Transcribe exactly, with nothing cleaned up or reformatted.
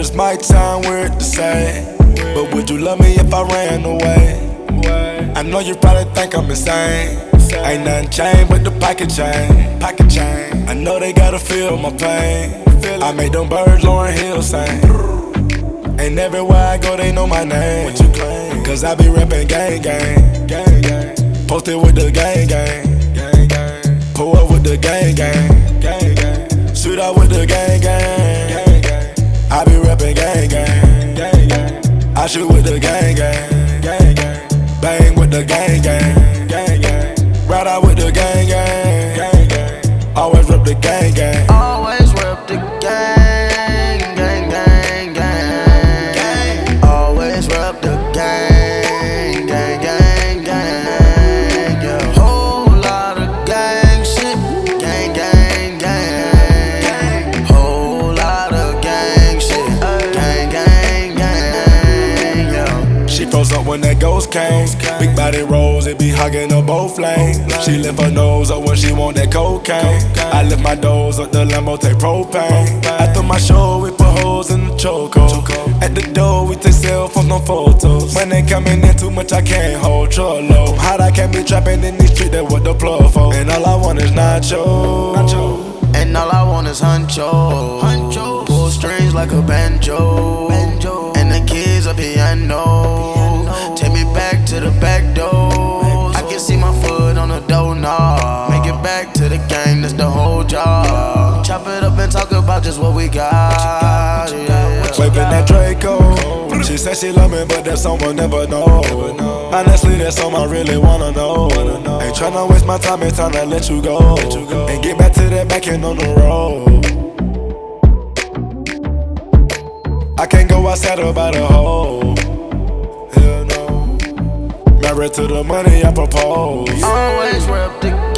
it's my time, weird to say, but would you love me if I ran away? I know you probably think I'm insane. Ain't nothing changed but the pocket chain. Pocket chain. I know they gotta feel my pain. I made them birds Lauryn Hill sing. And everywhere I go they know my name. What you claim? Cause I be reppin' gang gang. Gang gang. Posted with the gang gang. Gang gang. Pull up with the gang gang. Gang gang. Shoot out with the gang gang. Gang gang. I be reppin' gang gang. Gang gang. I shoot with the gang gang. Gang gang. Bang with the gang gang. Gang gang. Ride out with the gang gang. Gang gang. Always rep the gang gang. Always rep the gang, gang, gang, gang, gang. Always rep the gang, gang, gang, gang. Yeah, whole lot of gang shit, gang, gang, gang. Whole lot of gang shit, gang, gang, gang. Yeah. She froze up when that ghost came. Big body rolls, it be hugging her both lanes. She lift her nose up when she want that cocaine. I lift my doors up, the Lambo take propane. After my show, we put holes in the chokehold. At the door, we take cell phones, no photos. When they coming in too much, I can't hold trollo. Hot, I can't be trapping in these streets, that what the plug for. And all I want is nacho. And all I want is huncho. Huncho. Pull strings like a banjo. Banjo. And the kids a piano. Take me back to the back door. I can see my foot on the doorknob. Make it back to the gang, that's the whole job. Chop it up and talk about just what we got. Yeah. Waving that Draco. She said she love me, but that someone never know. Honestly, that's something I really wanna know. Ain't tryna waste my time, it's time to let you go. And get back to that back end on the road. I can't go outside about a hole. Hell no. Married to the money I propose. Always rep the